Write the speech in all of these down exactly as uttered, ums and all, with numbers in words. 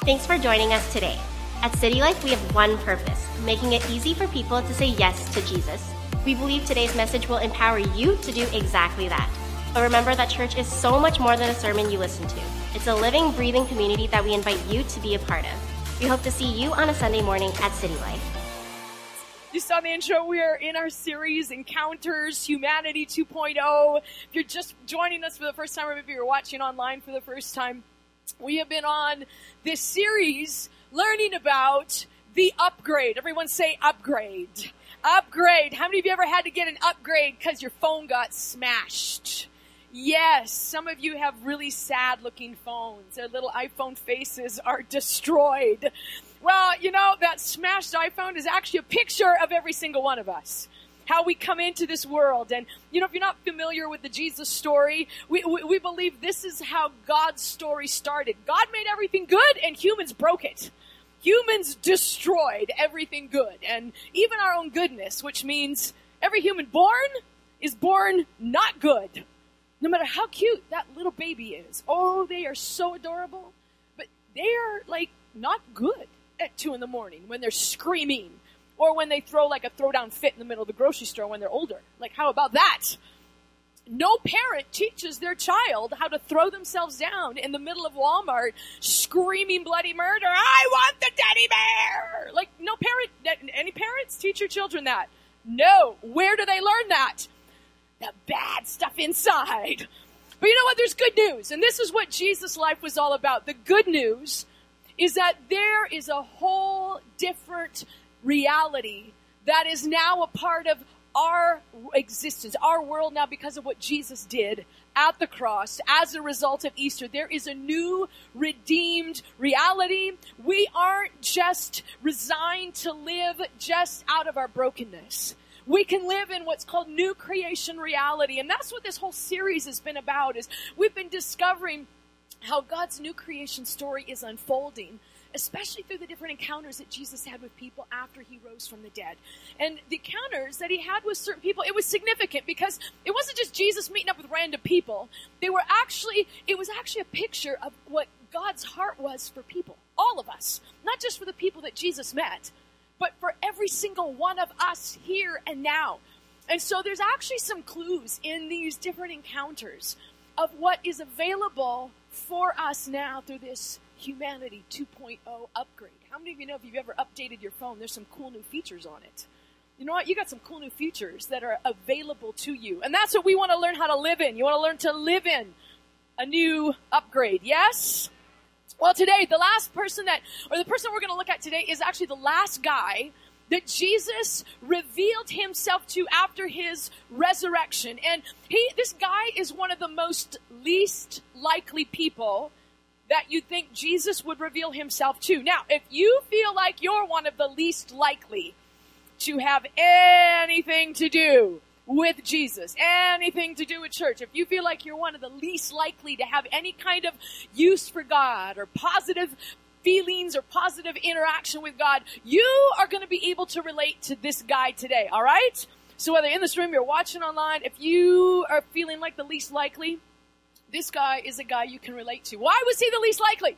Thanks for joining us today. At City Life, we have one purpose, making it easy for people to say yes to Jesus. We believe today's message will empower you to do exactly that. But remember that church is so much more than a sermon you listen to. It's a living, breathing community that we invite you to be a part of. We hope to see you on a Sunday morning at City Life. You saw the intro. We are in our series, Encounters, Humanity two point oh. If you're just joining us for the first time, or maybe you're watching online for the first time, we have been on this series learning about the upgrade. Everyone say upgrade. Upgrade. How many of you ever had to get an upgrade because your phone got smashed? Yes, some of you have really sad-looking phones. Their little iPhone faces are destroyed. Well, you know, that smashed iPhone is actually a picture of every single one of us. How we come into this world. And, you know, if you're not familiar with the Jesus story, we, we, we believe this is how God's story started. God made everything good and humans broke it. Humans destroyed everything good and even our own goodness, which means every human born is born not good. No matter how cute that little baby is. Oh, they are so adorable. But they are, like, not good at two in the morning when they're screaming. Or when they throw, like, a throwdown fit in the middle of the grocery store when they're older. Like, how about that? No parent teaches their child how to throw themselves down in the middle of Walmart screaming bloody murder. I want the teddy bear! Like, no parent, any parents teach your children that? No. Where do they learn that? The bad stuff inside. But you know what? There's good news. And this is what Jesus' life was all about. The good news is that there is a whole different reality that is now a part of our existence, our world now because of what Jesus did at the cross as a result of Easter. There is a new redeemed reality. We aren't just resigned to live just out of our brokenness. We can live in what's called new creation reality. And that's what this whole series has been about, is we've been discovering how God's new creation story is unfolding, especially through the different encounters that Jesus had with people after he rose from the dead. And the encounters that he had with certain people, it was significant because it wasn't just Jesus meeting up with random people. They were actually, it was actually a picture of what God's heart was for people, all of us, not just for the people that Jesus met, but for every single one of us here and now. And so there's actually some clues in these different encounters of what is available for us now through this Humanity two point oh upgrade. How many of you know if you've ever updated your phone, there's some cool new features on it? You know what? You got some cool new features that are available to you. And that's what we want to learn how to live in. You want to learn to live in a new upgrade. Yes? Well, today, the last person that, or the person we're going to look at today is actually the last guy that Jesus revealed himself to after his resurrection. And he, this guy is one of the most least likely people that you think Jesus would reveal himself to. Now, if you feel like you're one of the least likely to have anything to do with Jesus, anything to do with church, if you feel like you're one of the least likely to have any kind of use for God or positive feelings or positive interaction with God, you are going to be able to relate to this guy today, all right? So whether in this room, you're watching online, if you are feeling like the least likely, this guy is a guy you can relate to. Why was he the least likely?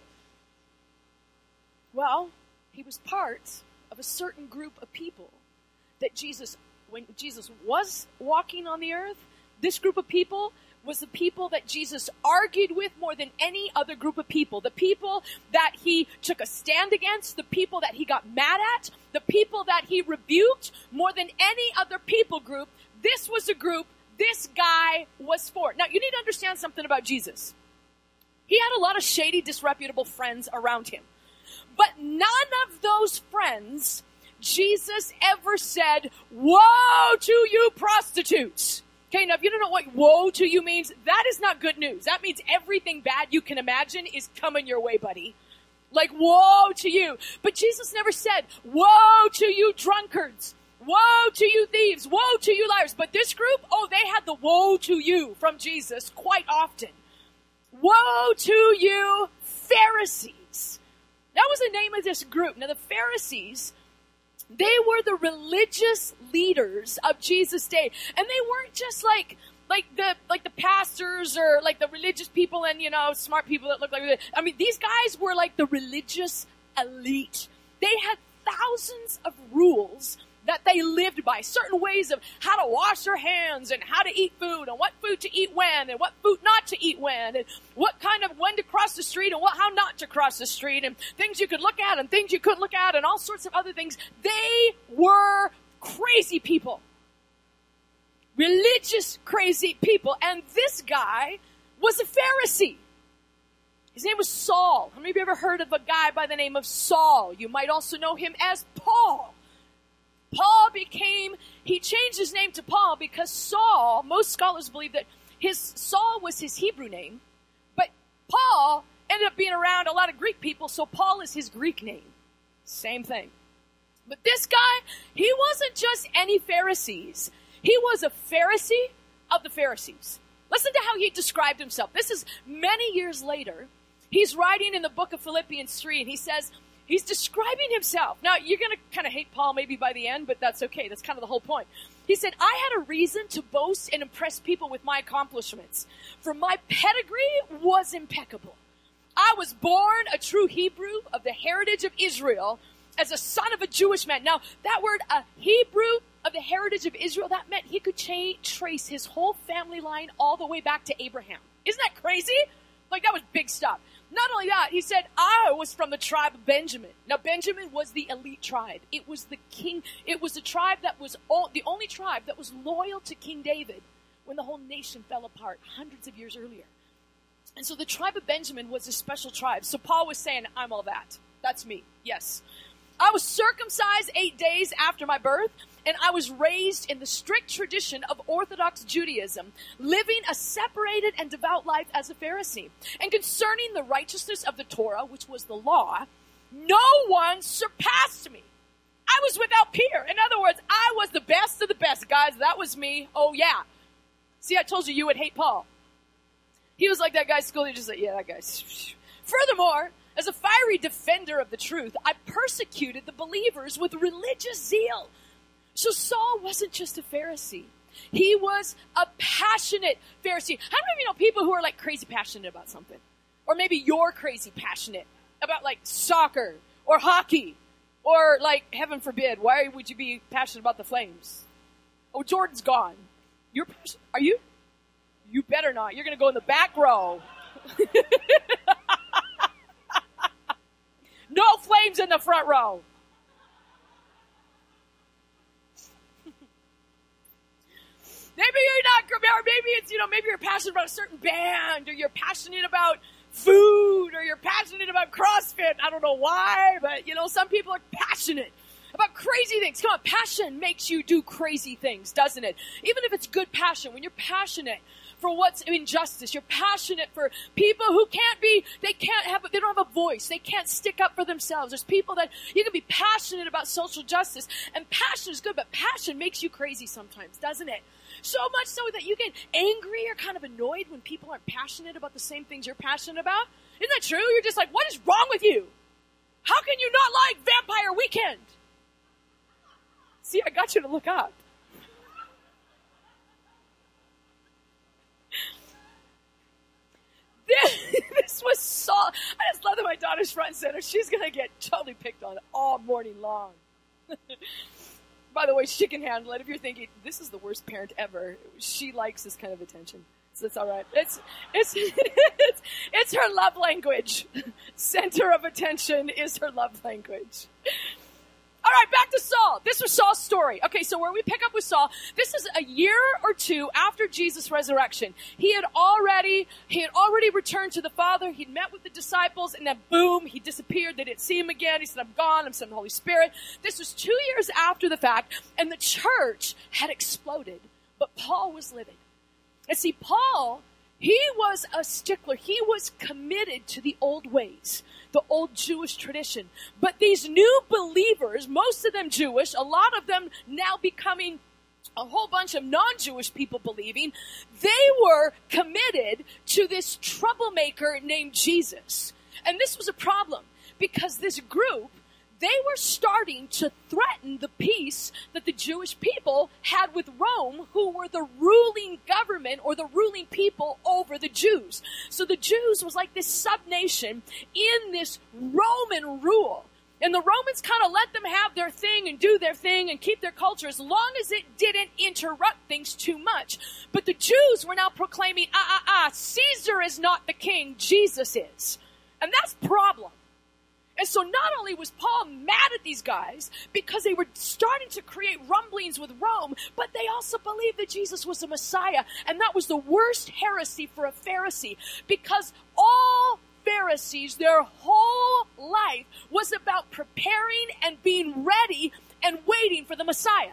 Well, he was part of a certain group of people that Jesus, when Jesus was walking on the earth, this group of people was the people that Jesus argued with more than any other group of people. The people that he took a stand against, the people that he got mad at, the people that he rebuked more than any other people group. This was a group this guy was for. Now, you need to understand something about Jesus. He had a lot of shady, disreputable friends around him. But none of those friends, Jesus ever said, woe to you prostitutes. Okay, now if you don't know what woe to you means, that is not good news. That means everything bad you can imagine is coming your way, buddy. Like, woe to you. But Jesus never said, woe to you drunkards. Woe to you thieves, woe to you liars. But this group, oh, they had the woe to you from Jesus quite often. Woe to you Pharisees. That was the name of this group. Now the Pharisees, they were the religious leaders of Jesus' day. And they weren't just like like the like the pastors or like the religious people and, you know, smart people that look like, I mean, these guys were like the religious elite. They had thousands of rules that they lived by, certain ways of how to wash their hands and how to eat food and what food to eat when and what food not to eat when and what kind of when to cross the street and what how not to cross the street and things you could look at and things you couldn't look at and all sorts of other things. They were crazy people. Religious crazy people. And this guy was a Pharisee. His name was Saul. How many of you ever heard of a guy by the name of Saul? You might also know him as Paul. Paul became, he changed his name to Paul because Saul, most scholars believe that his Saul was his Hebrew name, but Paul ended up being around a lot of Greek people, so Paul is his Greek name. Same thing. But this guy, he wasn't just any Pharisees. He was a Pharisee of the Pharisees. Listen to how he described himself. This is many years later. He's writing in the book of Philippians three, and he says, he's describing himself. Now, you're going to kind of hate Paul maybe by the end, but that's okay. That's kind of the whole point. He said, I had a reason to boast and impress people with my accomplishments, for my pedigree was impeccable. I was born a true Hebrew of the heritage of Israel as a son of a Jewish man. Now, that word, a Hebrew of the heritage of Israel, that meant he could cha- trace his whole family line all the way back to Abraham. Isn't that crazy? Like, that was big stuff. Not only that, he said, I was from the tribe of Benjamin. Now, Benjamin was the elite tribe. It was the king. It was the tribe that was all, the only tribe that was loyal to King David when the whole nation fell apart hundreds of years earlier. And so the tribe of Benjamin was a special tribe. So Paul was saying, I'm all that. That's me. Yes. I was circumcised eight days after my birth, and I was raised in the strict tradition of Orthodox Judaism, living a separated and devout life as a Pharisee. And concerning the righteousness of the Torah, which was the law, no one surpassed me. I was without peer. In other words, I was the best of the best, guys. That was me. Oh, yeah. See, I told you you would hate Paul. He was like that guy at school. He just like, yeah, that guy. Furthermore, as a fiery defender of the truth, I persecuted the believers with religious zeal. So Saul wasn't just a Pharisee. He was a passionate Pharisee. How many of you know people who are like crazy passionate about something? Or maybe you're crazy passionate about like soccer or hockey or like, heaven forbid, why would you be passionate about the Flames? Oh, Jordan's gone. You're passionate. Are you? You better not. You're going to go in the back row. No Flames in the front row. Maybe you're not, or maybe it's, you know, maybe you're passionate about a certain band, or you're passionate about food, or you're passionate about CrossFit. I don't know why, but, you know, some people are passionate about crazy things. Come on, passion makes you do crazy things, doesn't it? Even if it's good passion, when you're passionate for what's injustice, you're passionate for people who can't be, they can't have, they don't have a voice, they can't stick up for themselves. There's people that, you can be passionate about social justice, and passion is good, but passion makes you crazy sometimes, doesn't it? So much so that you get angry or kind of annoyed when people aren't passionate about the same things you're passionate about. Isn't that true? You're just like, what is wrong with you? How can you not like Vampire Weekend? See, I got you to look up. This was Saul. I just love that my daughter's front and center. She's going to get totally picked on all morning long. By the way, she can handle it. If you're thinking, this is the worst parent ever, she likes this kind of attention. So that's all right. It's, it's, it's, it's her love language. Center of attention is her love language. All right, back to Saul. This was Saul's story. Okay, so where we pick up with Saul, this is a year or two after Jesus' resurrection. He had already, he had already returned to the Father. He'd met with the disciples, and then boom, he disappeared. They didn't see him again. He said, I'm gone. I'm sending the Holy Spirit. This was two years after the fact, and the church had exploded, but Paul was living. And see, Paul, he was a stickler. He was committed to the old ways, the old Jewish tradition. But these new believers, most of them Jewish, a lot of them now becoming a whole bunch of non-Jewish people believing, they were committed to this troublemaker named Jesus. And this was a problem because this group, they were starting to threaten the peace that the Jewish people had with Rome, who were the ruling government or the ruling people over the Jews. So the Jews was like this sub-nation in this Roman rule. And the Romans kind of let them have their thing and do their thing and keep their culture as long as it didn't interrupt things too much. But the Jews were now proclaiming, ah, ah, ah, Caesar is not the king, Jesus is. And that's a problem. And so not only was Paul mad at these guys because they were starting to create rumblings with Rome, but they also believed that Jesus was the Messiah. And that was the worst heresy for a Pharisee, because all Pharisees, their whole life was about preparing and being ready and waiting for the Messiah.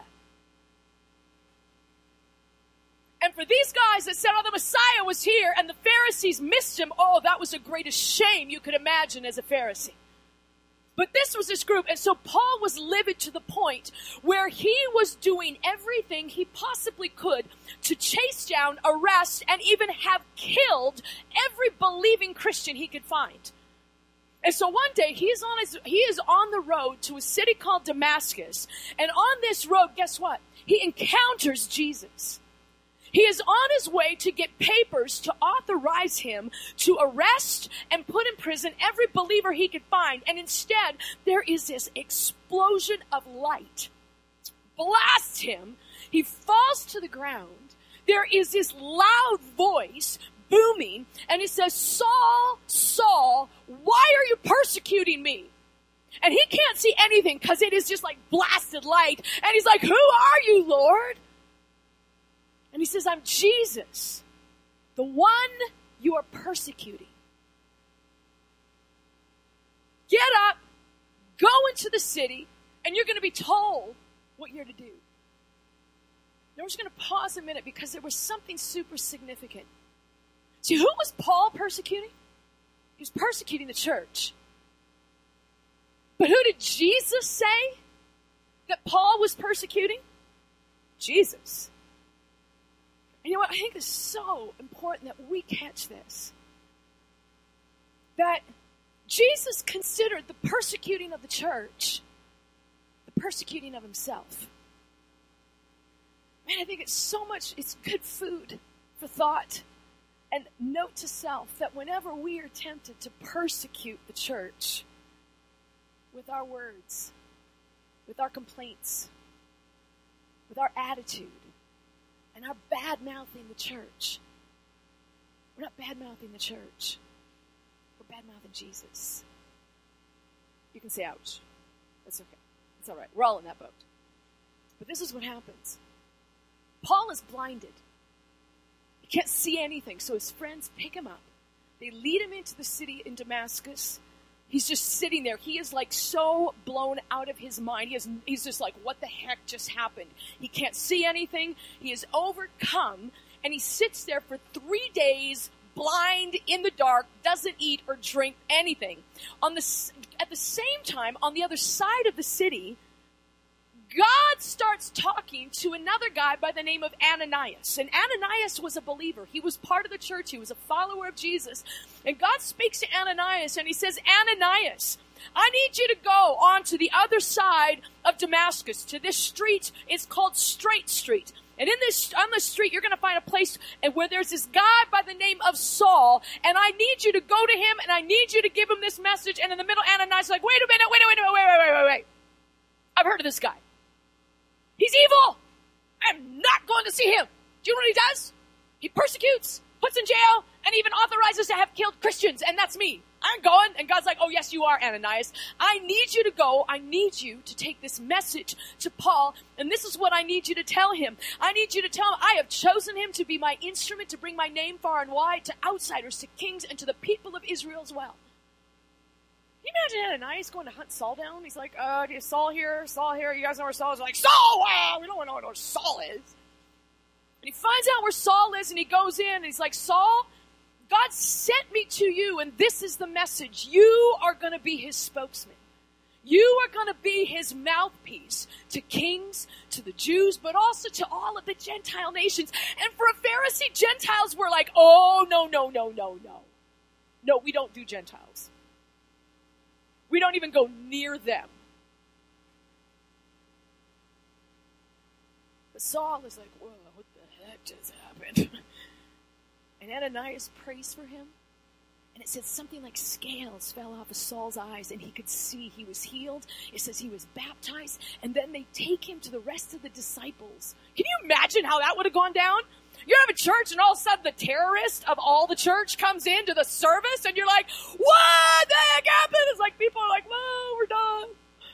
And for these guys that said, oh, the Messiah was here, and the Pharisees missed him, oh, that was the greatest shame you could imagine as a Pharisee. But this was this group, and so Paul was livid to the point where he was doing everything he possibly could to chase down, arrest, and even have killed every believing Christian he could find. And so one day he is on his he is on the road to a city called Damascus, and on this road, guess what? He encounters Jesus. He is on his way to get papers to authorize him to arrest and put in prison every believer he could find. And instead, there is this explosion of light. Blasts him. He falls to the ground. There is this loud voice booming. And he says, Saul, Saul, why are you persecuting me? And he can't see anything because it is just like blasted light. And he's like, who are you, Lord? And he says, I'm Jesus, the one you are persecuting. Get up, go into the city, and you're going to be told what you're to do. Now we're just going to pause a minute because there was something super significant. See, who was Paul persecuting? He was persecuting the church. But who did Jesus say that Paul was persecuting? Jesus. And you know what? I think it's so important that we catch this. That Jesus considered the persecuting of the church the persecuting of himself. Man, I think it's so much, it's good food for thought. And note to self that whenever we are tempted to persecute the church with our words, with our complaints, with our attitude, and our bad-mouthing the church. We're not bad-mouthing the church. We're bad-mouthing Jesus. You can say, ouch. That's okay. It's all right. We're all in that boat. But this is what happens. Paul is blinded. He can't see anything, so his friends pick him up. They lead him into the city in Damascus. He's just sitting there. He is like so blown out of his mind. He is, he's just like, what the heck just happened? He can't see anything. He is overcome. And he sits there for three days, blind, in the dark, doesn't eat or drink anything. On the, at the same time, on the other side of the city, God starts talking to another guy by the name of Ananias. And Ananias was a believer. He was part of the church. He was a follower of Jesus. And God speaks to Ananias and he says, Ananias, I need you to go on to the other side of Damascus, to this street. It's called Straight Street. And in this, on this street, you're going to find a place where there's this guy by the name of Saul. And I need you to go to him and I need you to give him this message. And in the middle, Ananias is like, wait a minute, wait a minute, wait, wait, wait, wait, wait. I've heard of this guy. He's evil. I'm not going to see him. Do you know what he does? He persecutes, puts in jail, and even authorizes to have killed Christians. And that's me. I'm going. And God's like, oh, yes, you are, Ananias. I need you to go. I need you to take this message to Paul. And this is what I need you to tell him. I need you to tell him I have chosen him to be my instrument to bring my name far and wide to outsiders, to kings, and to the people of Israel as well. Can you imagine Ananias going to hunt Saul down? He's like, uh, is Saul here? Saul here? You guys know where Saul is? Like, Saul! Wow, we don't know where Saul is. And he finds out where Saul is, and he goes in, and he's like, Saul, God sent me to you, and this is the message. You are going to be his spokesman. You are going to be his mouthpiece to kings, to the Jews, but also to all of the Gentile nations. And for a Pharisee, Gentiles were like, oh, no, no, no, no, no. No, we don't do Gentiles. We don't even go near them. But Saul is like, whoa, what the heck just happened? And Ananias prays for him. And it says something like scales fell off of Saul's eyes and he could see he was healed. It says he was baptized. And then they take him to the rest of the disciples. Can you imagine how that would have gone down? You have a church and all of a sudden the terrorist of all the church comes into the service and you're like, what the heck happened? It's like people are like, whoa, we're done.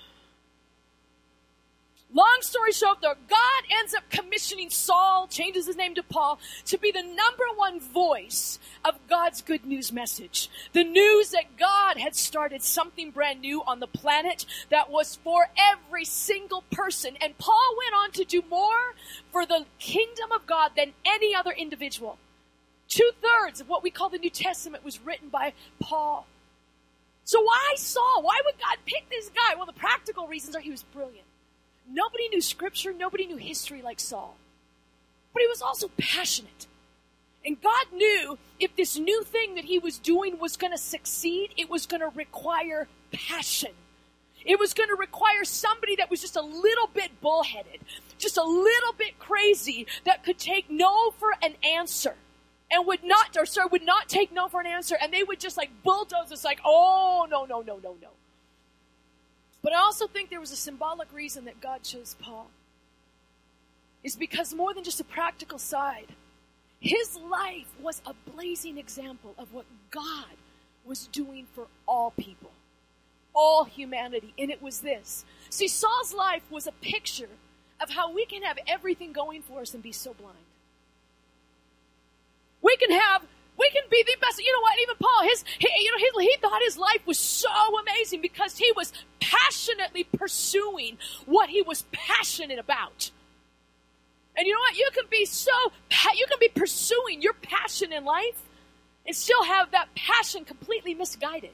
Long story short, though, God ends up commissioning Saul, changes his name to Paul, to be the number one voice of God's good news message. The news that God had started something brand new on the planet that was for every single person. And Paul went on to do more for the kingdom of God than any other individual. Two-thirds of what we call the New Testament was written by Paul. So why Saul? Why would God pick this guy? Well, the practical reasons are he was brilliant. Nobody knew scripture, nobody knew history like Saul. But he was also passionate. And God knew if this new thing that he was doing was going to succeed, it was going to require passion. It was going to require somebody that was just a little bit bullheaded, just a little bit crazy, that could take no for an answer. And would not, or sorry, would not take no for an answer. And they would just like bulldoze us like, oh, no, no, no, no, no. But I also think there was a symbolic reason that God chose Paul. It's because more than just a practical side, his life was a blazing example of what God was doing for all people, all humanity. And it was this. See, Saul's life was a picture of how we can have everything going for us and be so blind. We can have We can be the best. You know what? Even Paul, his, he, you know, he, he thought his life was so amazing because he was passionately pursuing what he was passionate about. And you know what? You can be so, you can be pursuing your passion in life and still have that passion completely misguided.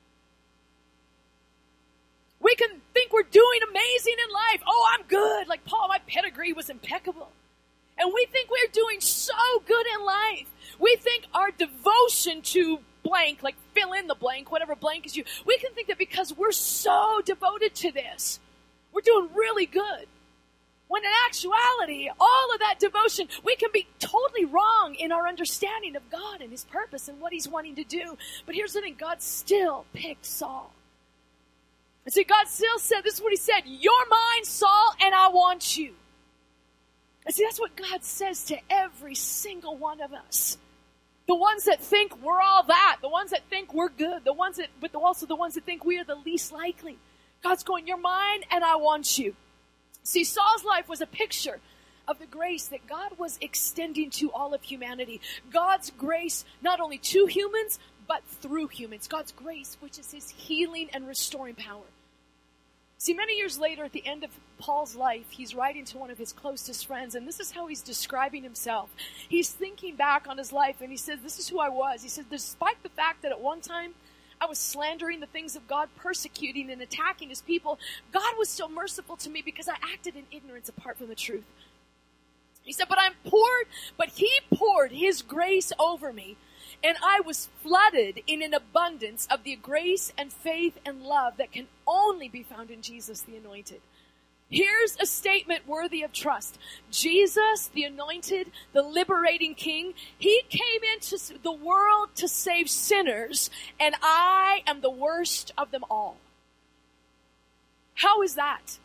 We can think we're doing amazing in life. Oh, I'm good. Like Paul, my pedigree was impeccable. And we think we're doing so good in life. We think our devotion to blank, like fill in the blank, whatever blank is you, we can think that because we're so devoted to this, we're doing really good. When in actuality, all of that devotion, we can be totally wrong in our understanding of God and his purpose and what he's wanting to do. But here's the thing, God still picked Saul. And see, God still said, this is what he said, you're mine, Saul, and I want you. And see, that's what God says to every single one of us. The ones that think we're all that, the ones that think we're good, the ones that, but also the ones that think we are the least likely. God's going, you're mine and I want you. See, Saul's life was a picture of the grace that God was extending to all of humanity. God's grace not only to humans, but through humans. God's grace, which is his healing and restoring power. See, many years later, at the end of Paul's life, he's writing to one of his closest friends, and this is how he's describing himself. He's thinking back on his life, and he says, this is who I was. He says, despite the fact that at one time I was slandering the things of God, persecuting and attacking his people, God was still merciful to me because I acted in ignorance apart from the truth. He said, but I'm poured, but he poured his grace over me. And I was flooded in an abundance of the grace and faith and love that can only be found in Jesus, the Anointed. Here's a statement worthy of trust. Jesus, the Anointed, the liberating King, he came into the world to save sinners, and I am the worst of them all. How is that?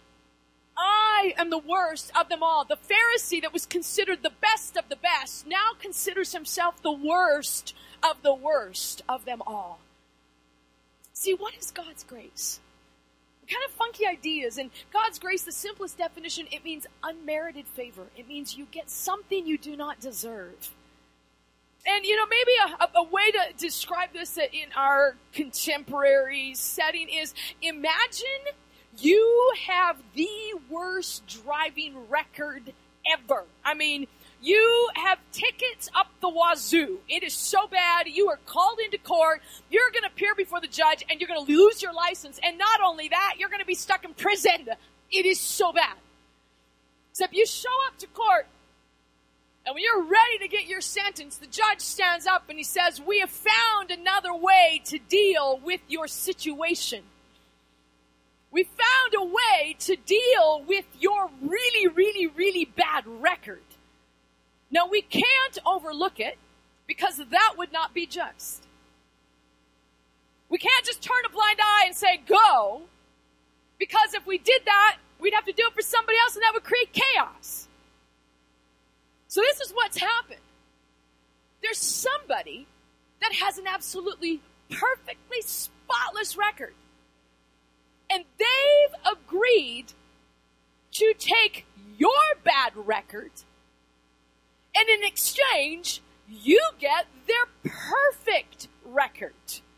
I am the worst of them all. The Pharisee that was considered the best of the best now considers himself the worst of the worst of them all. See, what is God's grace? Kind of funky ideas. And God's grace, the simplest definition, it means unmerited favor. It means you get something you do not deserve. And, you know, maybe a, a, a way to describe this in our contemporary setting is imagine you have the worst driving record ever. I mean, you have tickets up the wazoo. It is so bad. You are called into court. You're going to appear before the judge and you're going to lose your license. And not only that, you're going to be stuck in prison. It is so bad. Except you show up to court, and when you're ready to get your sentence, the judge stands up and he says, we have found another way to deal with your situation. We found a way to deal with your really, really, really bad record. Now, we can't overlook it because that would not be just. We can't just turn a blind eye and say, go, because if we did that, we'd have to do it for somebody else and that would create chaos. So this is what's happened. There's somebody that has an absolutely perfectly spotless record. And they've agreed to take your bad record, and in exchange, you get their perfect record.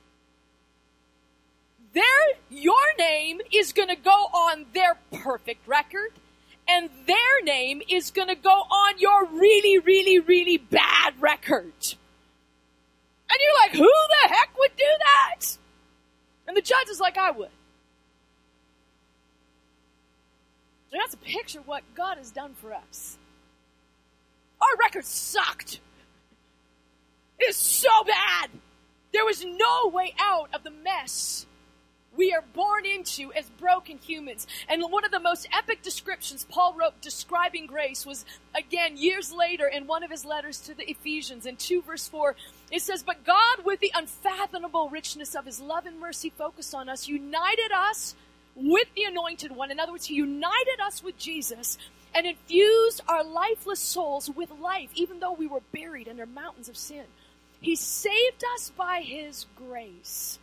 Their, your name is going to go on their perfect record, and their name is going to go on your really, really, really bad record. And you're like, who the heck would do that? And the judge is like, I would. And that's a picture of what God has done for us. Our record sucked. It is so bad. There was no way out of the mess we are born into as broken humans. And one of the most epic descriptions Paul wrote describing grace was, again, years later in one of his letters to the Ephesians in two verse four. It says, but God, with the unfathomable richness of his love and mercy focused on us, united us with the Anointed One. In other words, he united us with Jesus and infused our lifeless souls with life, even though we were buried under mountains of sin. He saved us by his grace.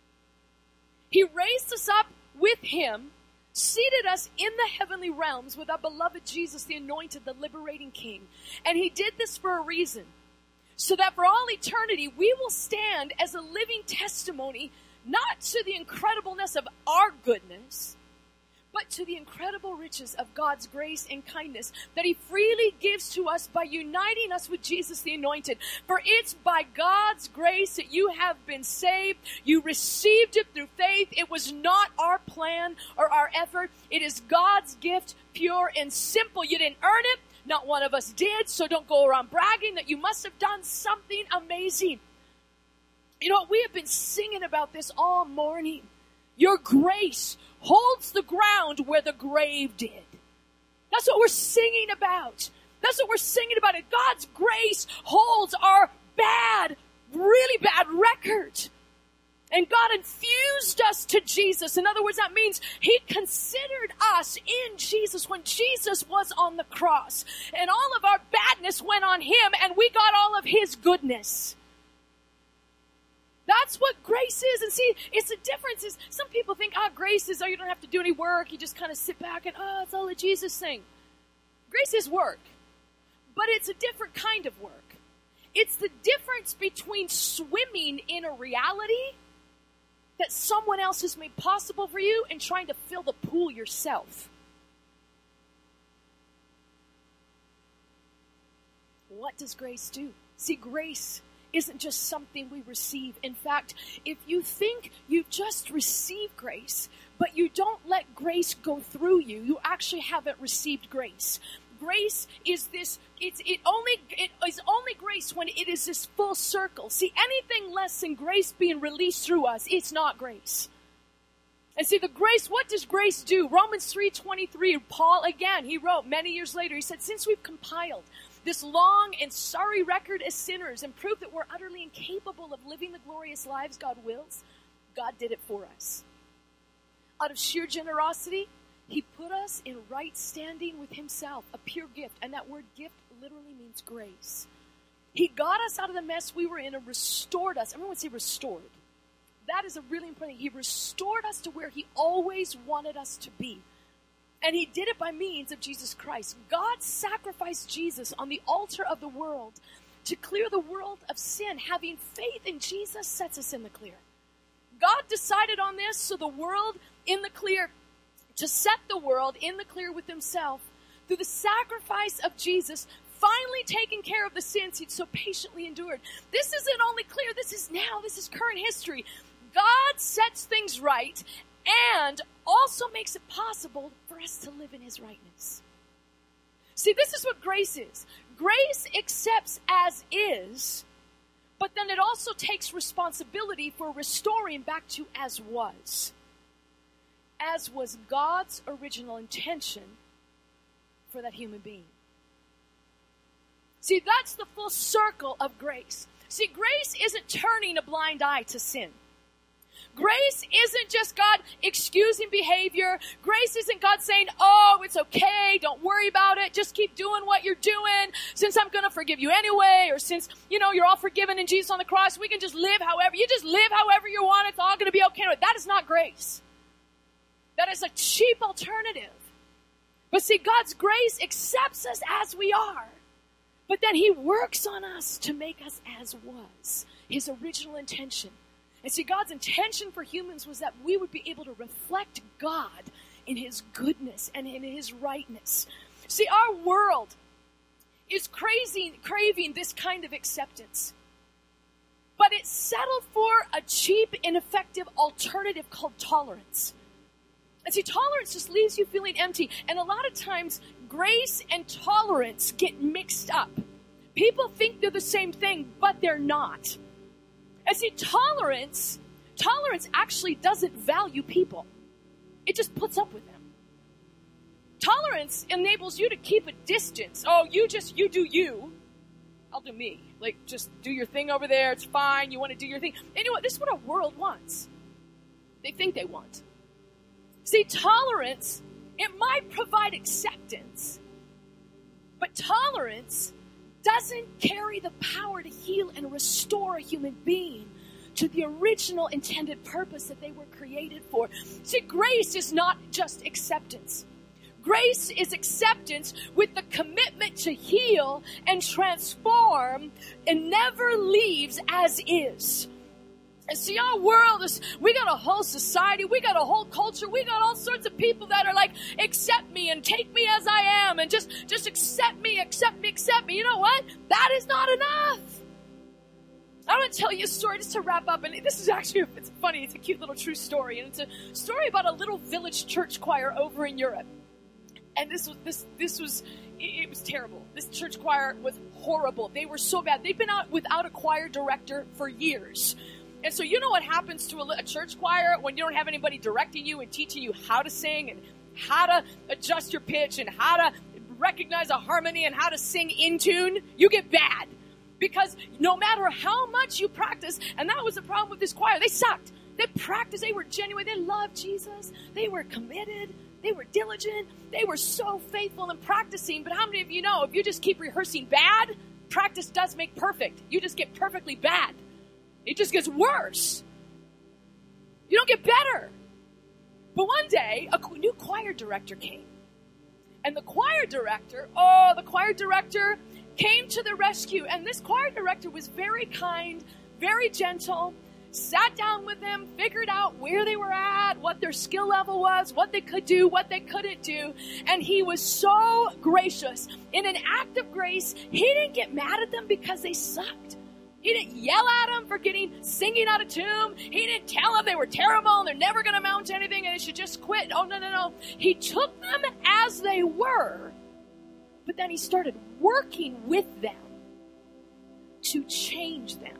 He raised us up with him, seated us in the heavenly realms with our beloved Jesus, the Anointed, the liberating King. And he did this for a reason, so that for all eternity we will stand as a living testimony, not to the incredibleness of our goodness, but to the incredible riches of God's grace and kindness that he freely gives to us by uniting us with Jesus the Anointed. For it's by God's grace that you have been saved. You received it through faith. It was not our plan or our effort. It is God's gift, pure and simple. You didn't earn it. Not one of us did, so don't go around bragging that you must have done something amazing. You know, we have been singing about this all morning. Your grace holds the ground where the grave did. That's what we're singing about. That's what we're singing about. And God's grace holds our bad, really bad record. And God infused us to Jesus. In other words, that means he considered us in Jesus when Jesus was on the cross. And all of our badness went on him, and we got all of his goodness. That's what grace is. And see, it's the difference is some people think, oh, grace is, oh, you don't have to do any work. You just kind of sit back and, oh, it's all a Jesus thing. Grace is work, but it's a different kind of work. It's the difference between swimming in a reality that someone else has made possible for you and trying to fill the pool yourself. What does grace do? See, grace isn't just something we receive. In fact, if you think you've just received grace, but you don't let grace go through you, you actually haven't received grace. Grace is this, it's it only it is only grace when it is this full circle. See, anything less than grace being released through us, it's not grace. And see, the grace, what does grace do? Romans three twenty-three, Paul, again, he wrote many years later, he said, since we've compiled this long and sorry record as sinners and prove that we're utterly incapable of living the glorious lives God wills, God did it for us. Out of sheer generosity, he put us in right standing with himself, a pure gift. And that word gift literally means grace. He got us out of the mess we were in and restored us. Everyone say restored. That is a really important thing. He restored us to where he always wanted us to be. And he did it by means of Jesus Christ. God sacrificed Jesus on the altar of the world to clear the world of sin. Having faith in Jesus sets us in the clear. God decided on this so the world in the clear, to set the world in the clear with himself through the sacrifice of Jesus, finally taking care of the sins he'd so patiently endured. This isn't only clear, this is now, this is current history. God sets things right and also makes it possible for us to live in his rightness. See, this is what grace is. Grace accepts as is, but then it also takes responsibility for restoring back to as was. as was God's original intention for that human being. See, that's the full circle of grace. See, grace isn't turning a blind eye to sin. Grace isn't just God excusing behavior. Grace isn't God saying, oh, it's okay, don't worry about it, just keep doing what you're doing, since I'm going to forgive you anyway, or since, you know, you're all forgiven in Jesus on the cross, we can just live however, you just live however you want, it's all going to be okay. That is not grace. That is a cheap alternative. But see, God's grace accepts us as we are, but then he works on us to make us as was, his original intention. And see, God's intention for humans was that we would be able to reflect God in his goodness and in his rightness. See, our world is crazy, craving this kind of acceptance. But it settled for a cheap, ineffective alternative called tolerance. And see, tolerance just leaves you feeling empty. And a lot of times, grace and tolerance get mixed up. People think they're the same thing, but they're not. And see, tolerance, tolerance actually doesn't value people. It just puts up with them. Tolerance enables you to keep a distance. Oh, you just, you do you. I'll do me. Like, just do your thing over there. It's fine. You want to do your thing. And you know what? This is what our world wants. They think they want. See, tolerance, it might provide acceptance, but tolerance doesn't carry the power to heal and restore a human being to the original intended purpose that they were created for. See, grace is not just acceptance. Grace is acceptance with the commitment to heal and transform and never leaves as is. And see, our world is, we got a whole society, we got a whole culture, we got all sorts of people that are like, accept me and take me as I am and just, just accept me, accept me, accept me. You know what? That is not enough. I want to tell you a story just to wrap up. And this is actually, it's funny, it's a cute little true story. And it's a story about a little village church choir over in Europe. And this was, this, this was, it, it was terrible. This church choir was horrible. They were so bad. They've been out without a choir director for years. And so you know what happens to a, a church choir when you don't have anybody directing you and teaching you how to sing and how to adjust your pitch and how to recognize a harmony and how to sing in tune? You get bad. Because no matter how much you practice, and that was the problem with this choir, they sucked. They practiced, they were genuine, they loved Jesus, they were committed, they were diligent, they were so faithful in practicing. But how many of you know if you just keep rehearsing bad, practice does make perfect. You just get perfectly bad. It just gets worse. You don't get better. But one day, a new choir director came. And the choir director, oh, the choir director came to the rescue. And this choir director was very kind, very gentle, sat down with them, figured out where they were at, what their skill level was, what they could do, what they couldn't do. And he was so gracious. In an act of grace, he didn't get mad at them because they sucked. He didn't yell at them for getting singing out of tune. He didn't tell them they were terrible and they're never going to amount to anything and they should just quit. Oh, no, no, no. He took them as they were, but then he started working with them to change them,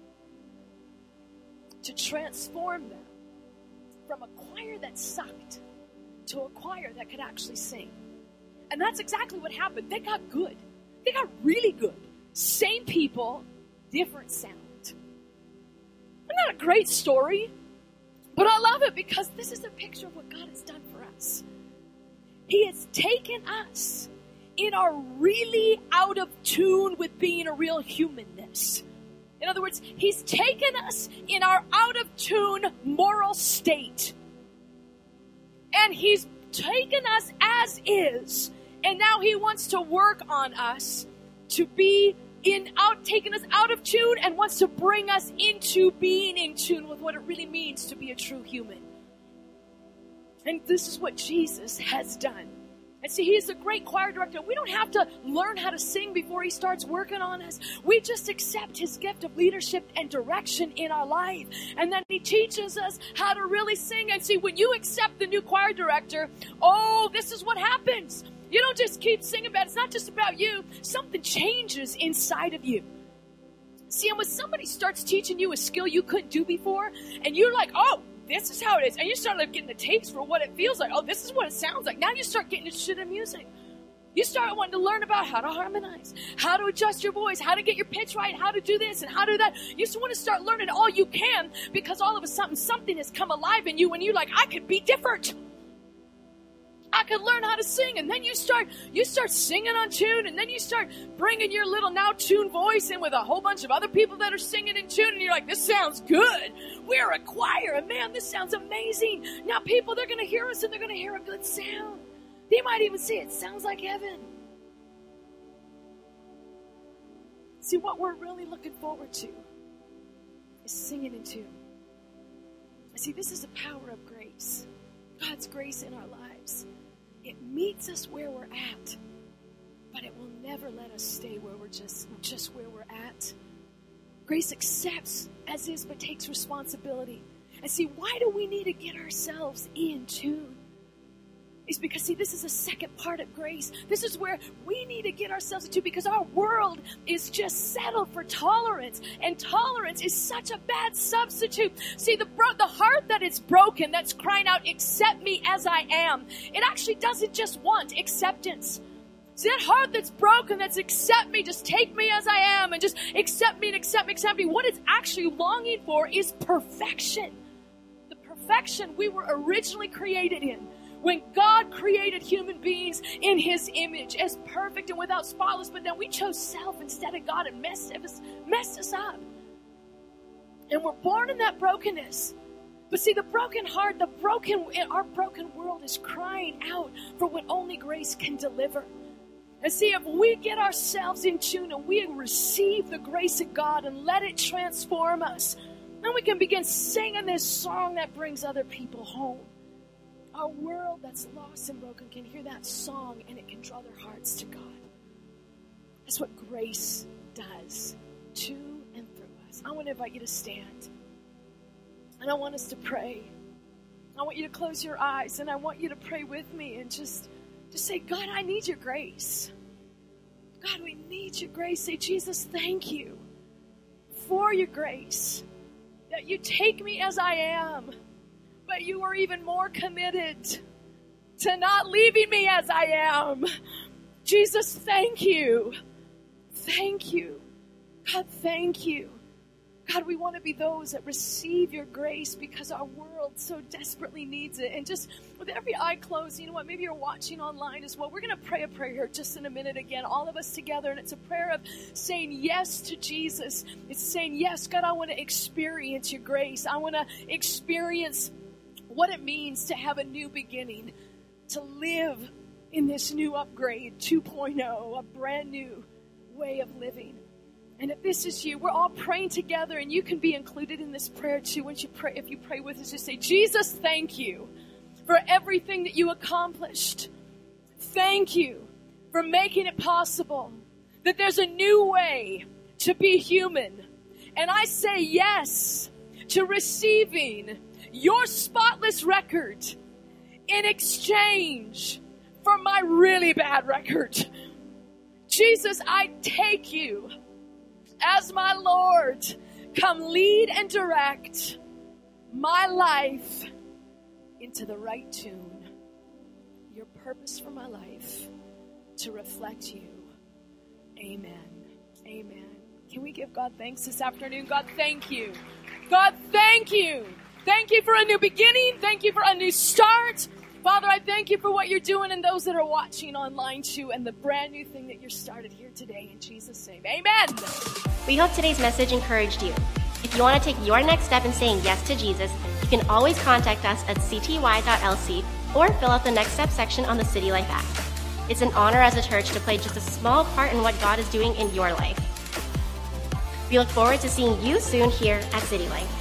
to transform them from a choir that sucked to a choir that could actually sing. And that's exactly what happened. They got good. They got really good. Same people, different sound. Isn't that a great story? But I love it because this is a picture of what God has done for us. He has taken us in our really out of tune with being a real humanness. In other words, he's taken us in our out of tune moral state. And he's taken us as is. And now he wants to work on us to be in out, taking us out of tune and wants to bring us into being in tune with what it really means to be a true human. And this is what Jesus has done. And see, he's a great choir director. We don't have to learn how to sing before he starts working on us. We just accept his gift of leadership and direction in our life. And then he teaches us how to really sing. And see, when you accept the new choir director, oh, this is what happens. You don't just keep singing about it. It's not just about you. Something changes inside of you. See, and when somebody starts teaching you a skill you couldn't do before, and you're like, oh, this is how it is. And you start like, getting the taste for what it feels like. Oh, this is what it sounds like. Now you start getting interested in music. You start wanting to learn about how to harmonize, how to adjust your voice, how to get your pitch right, how to do this and how to do that. You just want to start learning all you can because all of a sudden something has come alive in you and you're like, I could be different. I could learn how to sing. And then you start, you start singing on tune, and then you start bringing your little now tuned voice in with a whole bunch of other people that are singing in tune, and you're like, this sounds good. We're a choir, and man, this sounds amazing. Now people, they're going to hear us and they're going to hear a good sound. They might even say it sounds like heaven. See, what we're really looking forward to is singing in tune. See, this is the power of grace. God's grace in our lives. It meets us where we're at, but it will never let us stay where we're just, just where we're at. Grace accepts as is, but takes responsibility. And see, why do we need to get ourselves in tune? It's because, see, this is the second part of grace. This is where we need to get ourselves into, because our world is just settled for tolerance. And tolerance is such a bad substitute. See, the bro- the heart that is broken, that's crying out, accept me as I am, it actually doesn't just want acceptance. See, that heart that's broken, that's accept me, just take me as I am, and just accept me and accept me, accept me. What it's actually longing for is perfection. The perfection we were originally created in. When God created human beings in His image as perfect and without spotless, but then we chose self instead of God and messed us, messed us up. And we're born in that brokenness. But see, the broken heart, the broken, our broken world is crying out for what only grace can deliver. And see, if we get ourselves in tune and we receive the grace of God and let it transform us, then we can begin singing this song that brings other people home. Our world that's lost and broken can hear that song and it can draw their hearts to God. That's what grace does to and through us. I want to invite you to stand. And I want us to pray. I want you to close your eyes and I want you to pray with me and just, just say, God, I need your grace. God, we need your grace. Say, Jesus, thank you for your grace. That you take me as I am. But you are even more committed to not leaving me as I am. Jesus, thank you. Thank you. God, thank you. God, we want to be those that receive your grace because our world so desperately needs it. And just with every eye closed, you know what, maybe you're watching online as well. We're going to pray a prayer here just in a minute again, all of us together. And it's a prayer of saying yes to Jesus. It's saying, yes, God, I want to experience your grace. I want to experience what it means to have a new beginning, to live in this new upgrade two point oh, a brand new way of living. And if this is you, we're all praying together, and you can be included in this prayer too. Once you pray, if you pray with us, just say, Jesus, thank you for everything that you accomplished. Thank you for making it possible that there's a new way to be human. And I say yes to receiving your spotless record in exchange for my really bad record. Jesus, I take you as my Lord. Come lead and direct my life into the right tune. Your purpose for my life to reflect you. Amen. Amen. Can we give God thanks this afternoon? God, thank you. God, thank you. Thank you for a new beginning. Thank you for a new start. Father, I thank you for what you're doing and those that are watching online too, and the brand new thing that you're started here today. In Jesus' name, amen. We hope today's message encouraged you. If you want to take your next step in saying yes to Jesus, you can always contact us at c t y dot l c or fill out the next step section on the City Life app. It's an honor as a church to play just a small part in what God is doing in your life. We look forward to seeing you soon here at City Life.